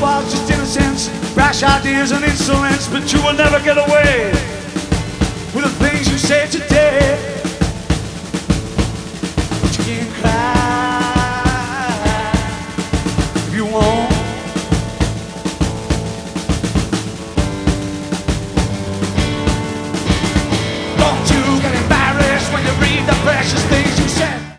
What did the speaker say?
sparks, just innocence, brash ideas and insolence, but you will never get away with the things you say today. But you can't cry.